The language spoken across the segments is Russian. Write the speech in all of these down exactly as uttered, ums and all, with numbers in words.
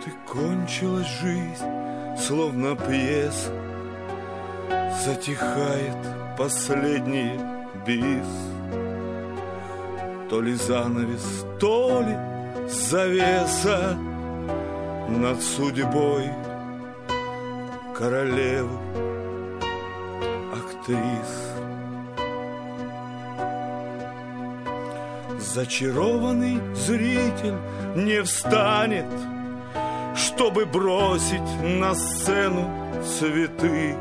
Вот и кончилась жизнь, словно пьеса, затихает последний бис. То ли занавес, то ли завеса над судьбой королевы актрис. Зачарованный зритель не встанет, чтобы бросить на сцену цветы.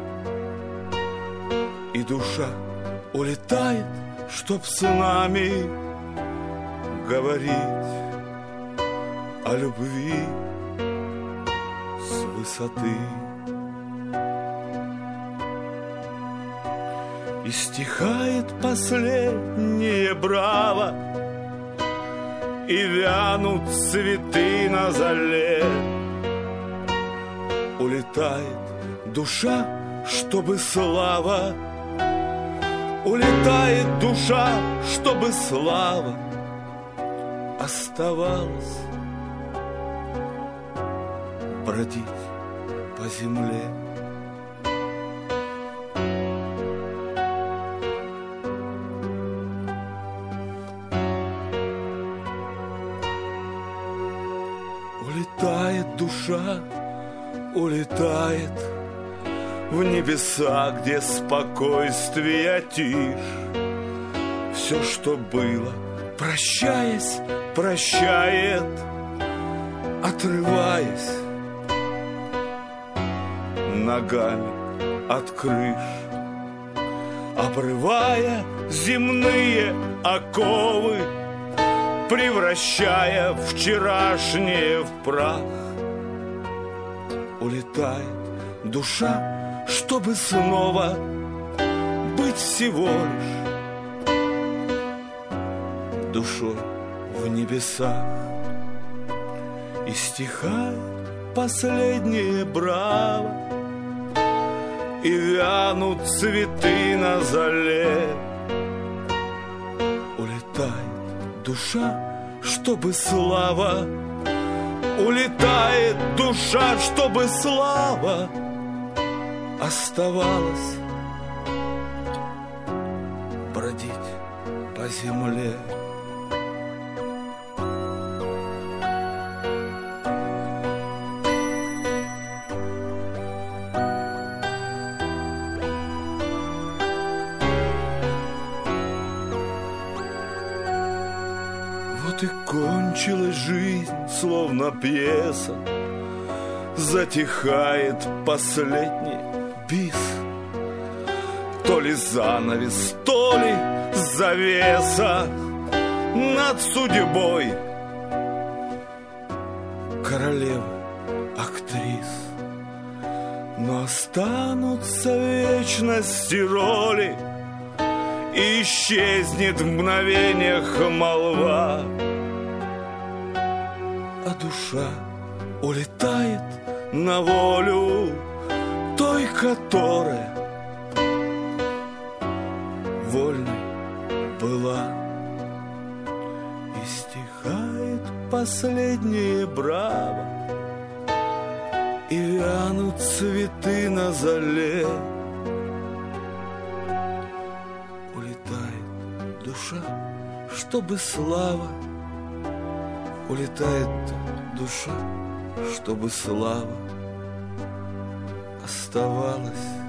И душа улетает, чтоб с нами говорить о любви с высоты. И стихает последнее браво, и вянут цветы на зале. Улетает душа, чтобы слава, улетает душа, чтобы слава оставалась бродить по земле. Улетает душа, улетает в небеса, где спокойствие, тишь. Все, что было, прощаясь, прощает, отрываясь ногами от крыш, обрывая земные оковы, превращая вчерашнее в прах. Улетает душа, чтобы снова быть всего лишь душой в небесах. И стихает последнее браво, и вянут цветы на зале. Улетает душа, чтобы слава, улетает душа, чтобы слава оставалась бродить по земле. Вот и кончилась жизнь, словно пьеса, затихает последний бис. То ли занавес, то ли завеса над судьбой королевы актрис. Но останутся в вечности роли, и исчезнет в мгновениях молва, а душа улетает на волю той, которая вольной была. И стихает последнее браво, и вянут цветы на зале. Улетает душа, чтобы слава, улетает душа, чтобы слава оставалась